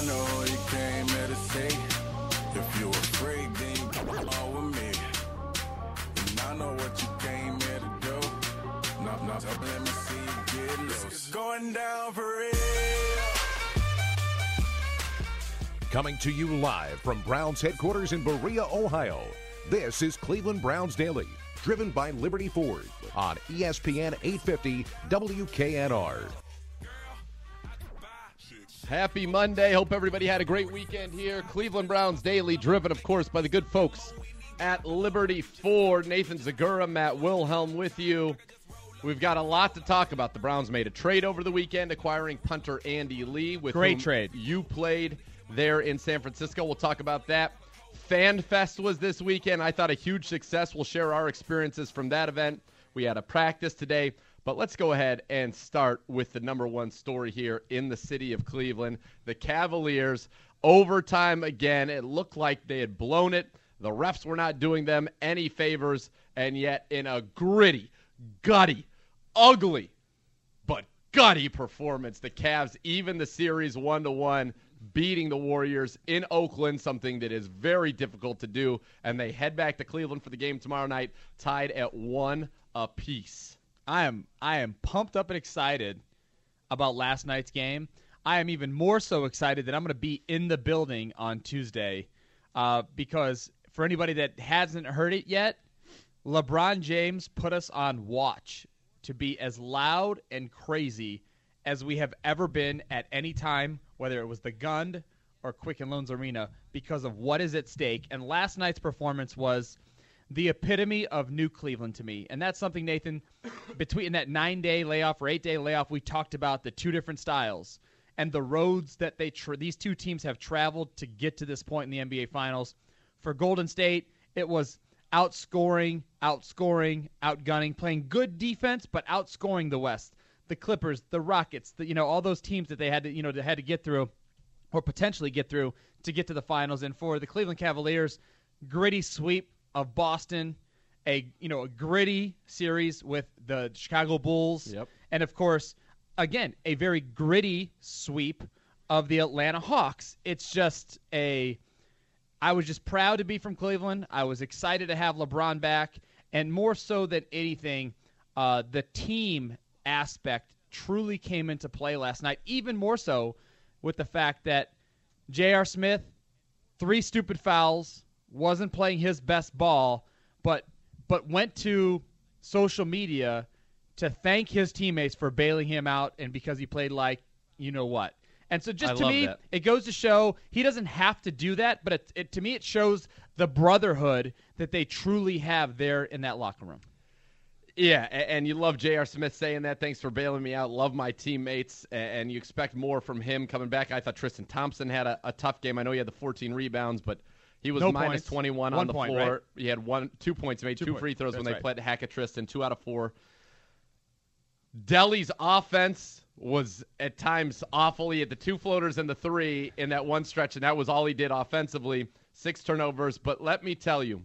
I know you came here to see. If you're afraid, then you come along with me. And I know what you came here to do. No, let me see you get loose. It's going down for real. Coming to you live from Browns headquarters in Berea, Ohio, this is Cleveland Browns Daily, driven by Liberty Ford on ESPN 850 WKNR. Happy Monday. Hope everybody had a great weekend here. Cleveland Browns Daily, driven, of course, by the good folks at Liberty Ford. Nathan Zagura, Matt Wilhelm with you. We've got a lot to talk about. The Browns made a trade over the weekend, acquiring punter Andy Lee, with great whom trade. You played there in San Francisco. We'll talk about that. FanFest was this weekend. I thought a huge success. We'll share our experiences from that event. We had a practice today, but let's go ahead and start with the number one story here in the city of Cleveland. The Cavaliers, overtime again. It looked like they had blown it. The refs were not doing them any favors, and yet in a gritty, gutty, ugly, but gutty performance, the Cavs even the series 1-1, beating the Warriors in Oakland, something that is very difficult to do, and they head back to Cleveland for the game tomorrow night, tied at 1 apiece. I am pumped up and excited about last night's game. I am even more so excited that I'm going to be in the building on Tuesday because for anybody that hasn't heard it yet, LeBron James put us on watch to be as loud and crazy as we have ever been at any time, whether it was the Gund or Quicken Loans Arena, because of what is at stake. And last night's performance was the epitome of New Cleveland to me. And that's something, Nathan, between that 9-day layoff or 8-day layoff, we talked about the two different styles and the roads that these two teams have traveled to get to this point in the NBA Finals. For Golden State, it was outscoring, outgunning, playing good defense, but outscoring the West. The Clippers, the Rockets, all those teams that they had to get through or potentially get through to get to the finals. And for the Cleveland Cavaliers, gritty sweep of Boston, a gritty series with the Chicago Bulls. Yep. And of course, again, a very gritty sweep of the Atlanta Hawks. It's just I was just proud to be from Cleveland. I was excited to have LeBron back, and more so than anything, the team aspect truly came into play last night, even more so with the fact that J.R. Smith, 3 stupid fouls, wasn't playing his best ball, but went to social media to thank his teammates for bailing him out and because he played like you-know-what. And so just to me, it goes to show he doesn't have to do that, but to me it shows the brotherhood that they truly have there in that locker room. Yeah, and you love J.R. Smith saying that. Thanks for bailing me out. Love my teammates, and you expect more from him coming back. I thought Tristan Thompson had a tough game. I know he had the 14 rebounds, but he was minus 21 on the floor. Right? He had 2 points. He made 2 free throws when they played Hackett Tristan, 2 out of 4. Delly's offense was at times awful. He had the 2 floaters and the 3 in that one stretch, and that was all he did offensively. 6 turnovers, but let me tell you,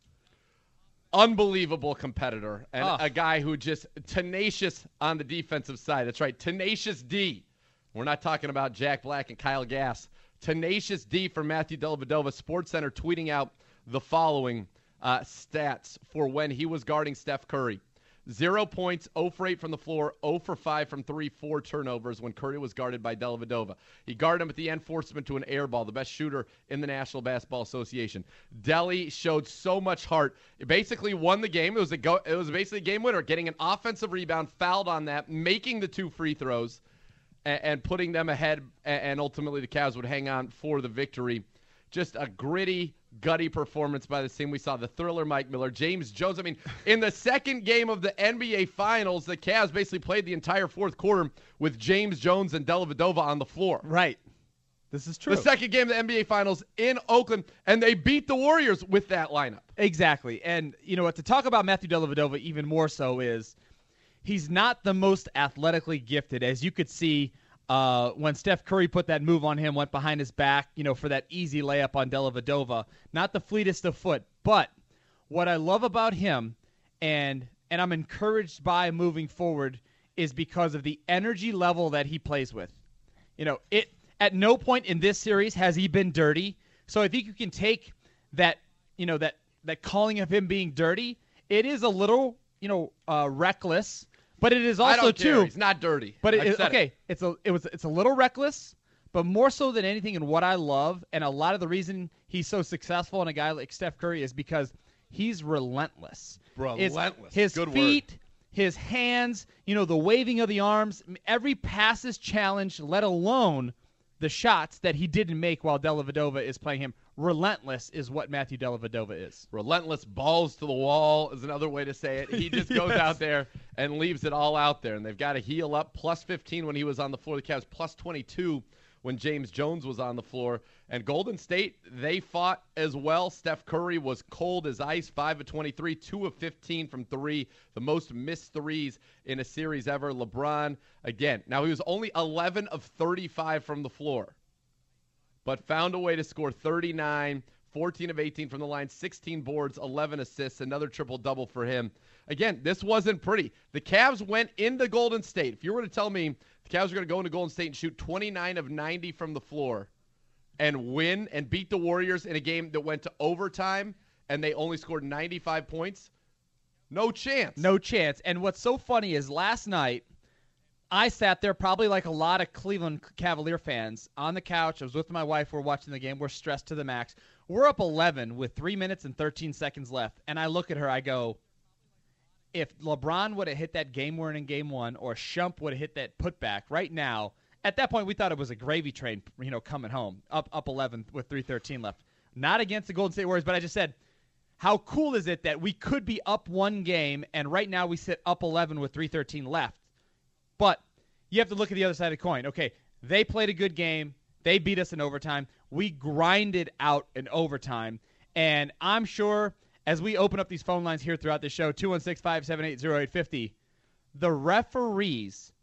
unbelievable competitor and a guy who just tenacious on the defensive side. That's right, tenacious D. We're not talking about Jack Black and Kyle Gass. Tenacious D for Matthew Dellavedova. SportsCenter tweeting out the following stats for when he was guarding Steph Curry. 0 points, 0 for 8 from the floor, 0 for 5 from 3, 4 turnovers when Curry was guarded by Dellavedova. He guarded him at the end, forced him into an air ball, the best shooter in the National Basketball Association. Delly showed so much heart. It basically won the game. It was basically a game winner, getting an offensive rebound, fouled on that, making the 2 free throws, and putting them ahead, and ultimately the Cavs would hang on for the victory. Just a gritty, gutty performance by the team. We saw the thriller Mike Miller, James Jones. I mean, in the second game of the NBA Finals, the Cavs basically played the entire fourth quarter with James Jones and Dellavedova on the floor. Right. This is true. The second game of the NBA Finals in Oakland, and they beat the Warriors with that lineup. Exactly. And, to talk about Matthew Dellavedova even more so is he's not the most athletically gifted, as you could see when Steph Curry put that move on him, went behind his back, for that easy layup on Dellavedova. Not the fleetest of foot. But what I love about him, and I'm encouraged by moving forward, is because of the energy level that he plays with. At no point in this series has he been dirty. So I think you can take that, that calling of him being dirty. It is a little, reckless, but it is also I don't care. too. He's not dirty. But I've said okay, it. it's a little reckless, but more so than anything, and what I love, and a lot of the reason he's so successful in a guy like Steph Curry is because he's relentless. Relentless. His Good feet, word. his hands, the waving of the arms, every pass is challenged, let alone the shots that he didn't make while Dellavedova is playing him. Relentless is what Matthew Dellavedova is. Relentless, balls to the wall is another way to say it. He just goes out there and leaves it all out there. And they've got to heal up. Plus 15 when he was on the floor. The Cavs plus 22 when James Jones was on the floor. And Golden State, they fought as well. Steph Curry was cold as ice, 5 of 23, 2 of 15 from 3, the most missed threes in a series ever. LeBron, again, now he was only 11 of 35 from the floor, but found a way to score 39, 14 of 18 from the line, 16 boards, 11 assists, another triple-double for him. Again, this wasn't pretty. The Cavs went into Golden State. If you were to tell me the Cavs are going to go into Golden State and shoot 29 of 90 from the floor and win and beat the Warriors in a game that went to overtime and they only scored 95 points, no chance. No chance. And what's so funny is last night, I sat there probably like a lot of Cleveland Cavalier fans on the couch. I was with my wife. We're watching the game. We're stressed to the max. We're up 11 with 3 minutes and 13 seconds left. And I look at her. I go, if LeBron would have hit that game winner in game one or Shump would have hit that putback right now, at that point we thought it was a gravy train, coming home, up 11 with 3:13 left. Not against the Golden State Warriors, but I just said, how cool is it that we could be up one game and right now we sit up 11 with 3:13 left? But you have to look at the other side of the coin. Okay, they played a good game. They beat us in overtime. We grinded out in overtime. And I'm sure as we open up these phone lines here throughout the show, 216-578-0850, the referees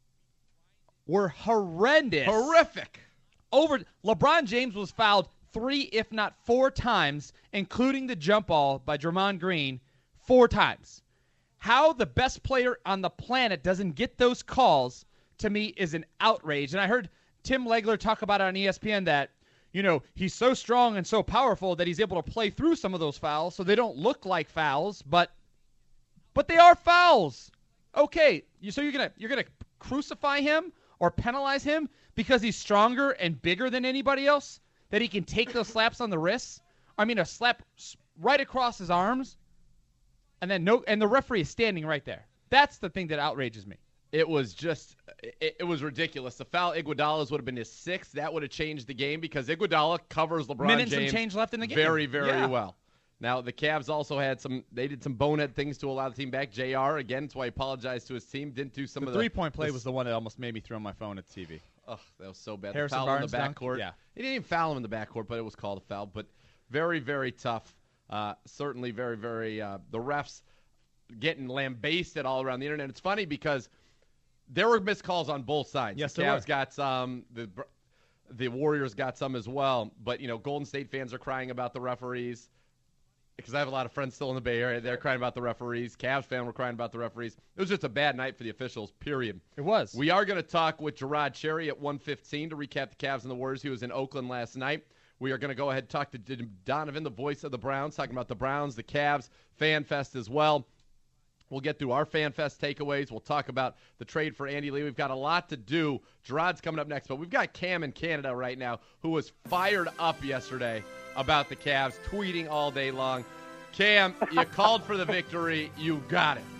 were horrendous. Horrific. LeBron James was fouled 3, if not 4 times, including the jump ball by Draymond Green 4 times. How the best player on the planet doesn't get those calls, to me, is an outrage. And I heard Tim Legler talk about it on ESPN that, he's so strong and so powerful that he's able to play through some of those fouls so they don't look like fouls, but they are fouls. Okay, so you're gonna crucify him or penalize him because he's stronger and bigger than anybody else, that he can take those slaps on the wrists? I mean, a slap right across his arms. And the referee is standing right there. That's the thing that outrages me. It was just, it was ridiculous. The foul Iguodala's would have been his 6th. That would have changed the game because Iguodala covers LeBron Minutes James and change left in the game. very, very well. Now, the Cavs also had they did some bonehead things to allow the team back. JR, again, that's why he apologized to his team. Didn't do some of the 3-point play was the one that almost made me throw my phone at the TV. Oh, that was so bad. Harrison the foul Barnes in the dunk? backcourt. Yeah. He didn't even foul him in the backcourt, but it was called a foul. But very, very tough. Certainly very, very the refs getting lambasted all around the internet. It's funny because there were missed calls on both sides. Yes, the Cavs got some. The Warriors got some as well. But, Golden State fans are crying about the referees because I have a lot of friends still in the Bay Area. They're crying about the referees. Cavs fans were crying about the referees. It was just a bad night for the officials, period. It was. We are going to talk with Gerard Cherry at 1:15 to recap the Cavs and the Warriors. He was in Oakland last night. We are going to go ahead and talk to Donovan, the voice of the Browns, talking about the Browns, the Cavs, Fan Fest as well. We'll get through our Fan Fest takeaways. We'll talk about the trade for Andy Lee. We've got a lot to do. Gerard's coming up next, but we've got Cam in Canada right now who was fired up yesterday about the Cavs, tweeting all day long. Cam, you called for the victory. You got it.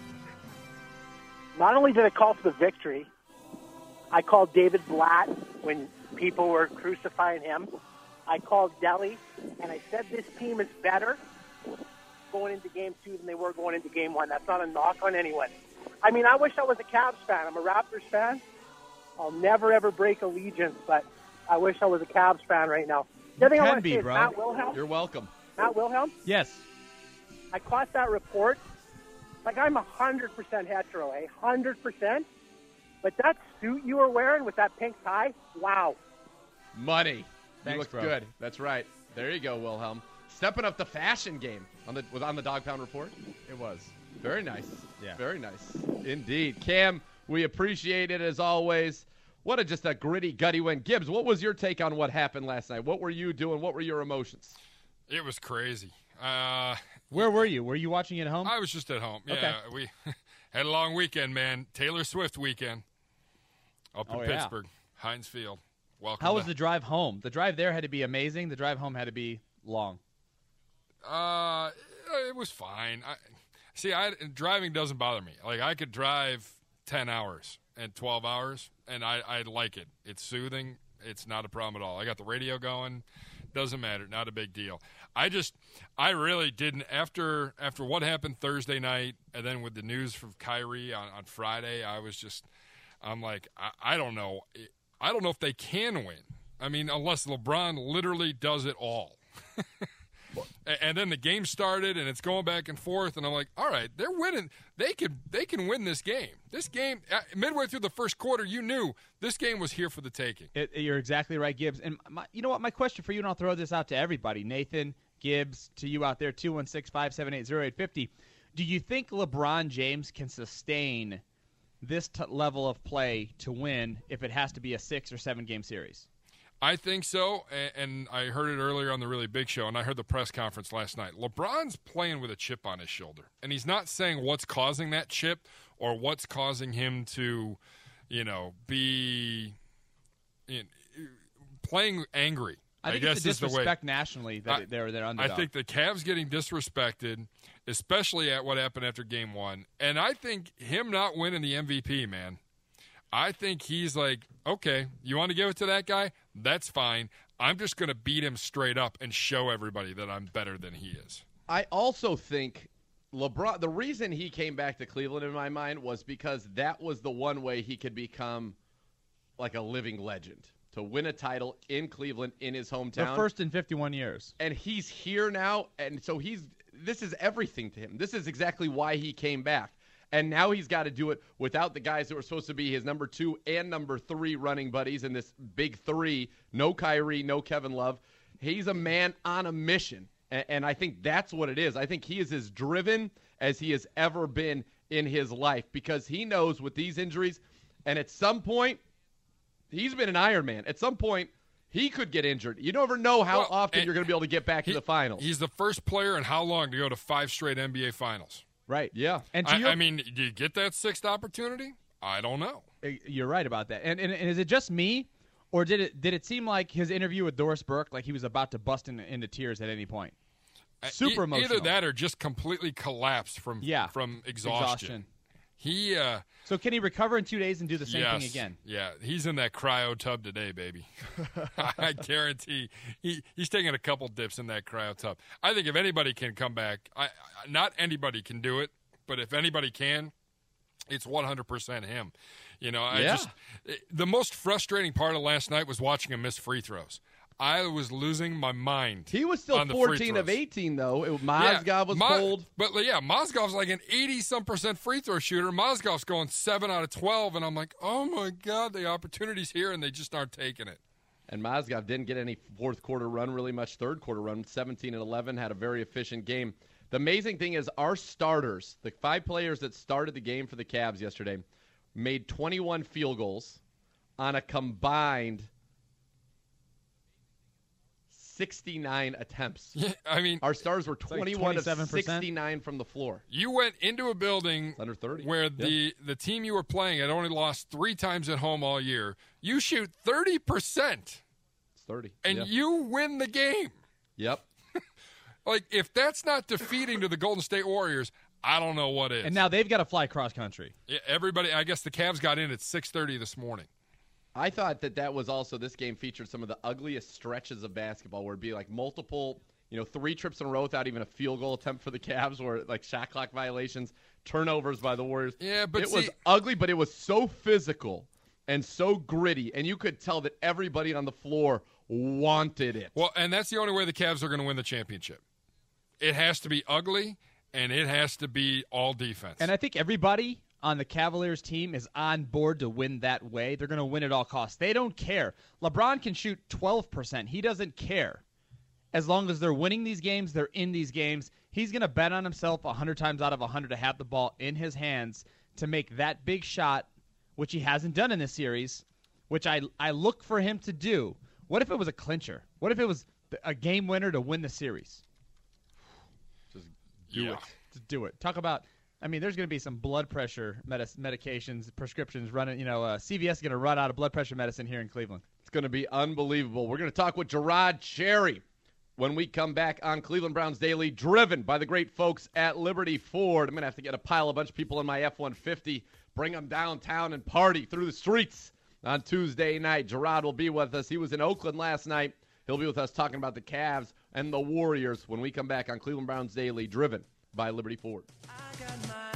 Not only did I call for the victory, I called David Blatt when people were crucifying him. I called Delly, and I said this team is better going into Game 2 than they were going into Game 1. That's not a knock on anyone. I mean, I wish I was a Cavs fan. I'm a Raptors fan. I'll never, ever break allegiance, but I wish I was a Cavs fan right now. The other thing I want to say is Matt Wilhelm. You're welcome. Matt Wilhelm? Yes. I caught that report. Like, I'm 100% hetero, 100%. But that suit you were wearing with that pink tie, wow. Money. Thanks, you look bro. good. That's right. There you go, Wilhelm. Stepping up the fashion game on the Dog Pound Report. It was. Very nice. Yeah. Very nice. Indeed. Cam, we appreciate it as always. What just a gritty, gutty win. Gibbs, what was your take on what happened last night? What were you doing? What were your emotions? It was crazy. Where were you? Were you watching it at home? I was just at home. Yeah, Okay. we had a long weekend, man. Taylor Swift weekend up in Pittsburgh, Heinz Field. Welcome. How was the drive home? The drive there had to be amazing. The drive home had to be long. It was fine. Driving doesn't bother me. Like, I could drive 10 hours and 12 hours, and I like it. It's soothing. It's not a problem at all. I got the radio going. Doesn't matter. Not a big deal. I really didn't. After what happened Thursday night, and then with the news from Kyrie on Friday, I'm like, I don't know. I don't know if they can win. I mean, unless LeBron literally does it all. And then the game started, and it's going back and forth, and I'm like, all right, they're winning. They can win this game. This game, midway through the first quarter, you knew this game was here for the taking. You're exactly right, Gibbs. And you know what? My question for you, and I'll throw this out to everybody, Nathan, Gibbs, to you out there, 216-578-0850. Do you think LeBron James can sustain this level of play to win if it has to be a 6 or 7 game series? I think so, and I heard it earlier on the Really Big Show, and I heard the press conference last night. LeBron's playing with a chip on his shoulder, and he's not saying what's causing that chip or what's causing him to, be playing angry. I think it's the disrespect nationally that they're underdog. I think the Cavs getting disrespected, especially at what happened after Game 1, and I think him not winning the MVP, man, I think he's like, okay, you want to give it to that guy? That's fine. I'm just going to beat him straight up and show everybody that I'm better than he is. I also think LeBron, the reason he came back to Cleveland in my mind was because that was the one way he could become like a living legend, to win a title in Cleveland in his hometown. The first in 51 years. And he's here now, and so this is everything to him. This is exactly why he came back. And now he's got to do it without the guys that were supposed to be his number 2 and number 3 running buddies in this big 3. No Kyrie, no Kevin Love. He's a man on a mission, and I think that's what it is. I think he is as driven as he has ever been in his life because he knows with these injuries, and at some point, he's been an Iron Man. At some point, he could get injured. You never know how often you're going to be able to get back to the finals. He's the first player in how long to go to 5 straight NBA finals. Right. Yeah. And I mean, do you get that 6th opportunity? I don't know. You're right about that. And is it just me, or did it seem like his interview with Doris Burke, like he was about to bust into tears at any point? Super emotional. Either that or just completely collapsed from exhaustion. So can he recover in 2 days and do the same thing again? Yeah, he's in that cryo tub today, baby. I guarantee he's taking a couple dips in that cryo tub. I think if anybody can come back, not anybody can do it, but if anybody can, it's 100% him. The most frustrating part of last night was watching him miss free throws. I was losing my mind. He was still 14 of 18, though. Mozgov was cold. But, Mozgov's like an 80-some% free throw shooter. Mozgov's going 7 out of 12, and I'm like, oh, my God, the opportunity's here, and they just aren't taking it. And Mozgov didn't get any fourth-quarter run, really much third-quarter run. 17 and 11, had a very efficient game. The amazing thing is our starters, the 5 players that started the game for the Cavs yesterday, made 21 field goals on a combined 69 attempts. Yeah, I mean, our stars were 21 of 69 from the floor. You went into a building under 30 where the team you were playing had only lost 3 times at home all year. You shoot 30%. It's 30. And you win the game. Yep. Like, if that's not defeating to the Golden State Warriors, I don't know what is. And now they've got to fly cross country. Yeah, everybody, I guess the Cavs got in at 6:30 this morning. I thought that was also, this game featured some of the ugliest stretches of basketball where it'd be like multiple, 3 trips in a row without even a field goal attempt for the Cavs, or like shot clock violations, turnovers by the Warriors. Yeah, but it was ugly, but it was so physical and so gritty, and you could tell that everybody on the floor wanted it. Well, and that's the only way the Cavs are going to win the championship. It has to be ugly, and it has to be all defense. And I think everybody on the Cavaliers team is on board to win that way. They're going to win at all costs. They don't care. LeBron can shoot 12%. He doesn't care. As long as they're winning these games, they're in these games. He's going to bet on himself 100 times out of 100 to have the ball in his hands to make that big shot, which he hasn't done in this series, which I look for him to do, what if it was a clincher? What if it was a game winner to win the series? Just do it. Just do it. Talk about, I mean, there's going to be some blood pressure medications, prescriptions running. CVS is going to run out of blood pressure medicine here in Cleveland. It's going to be unbelievable. We're going to talk with Gerard Cherry when we come back on Cleveland Browns Daily, driven by the great folks at Liberty Ford. I'm going to have to get a bunch of people in my F-150, bring them downtown and party through the streets on Tuesday night. Gerard will be with us. He was in Oakland last night. He'll be with us talking about the Cavs and the Warriors when we come back on Cleveland Browns Daily, driven by Liberty Ford. I got my